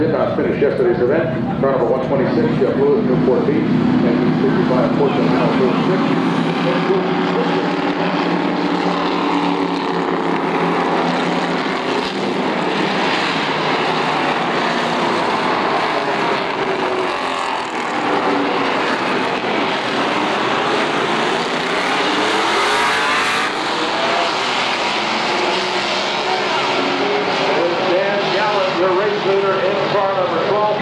Finished yesterday's event. Car number 126, Jeff Lewis, Newport Beach, and 65 Portland, Alabama, 06.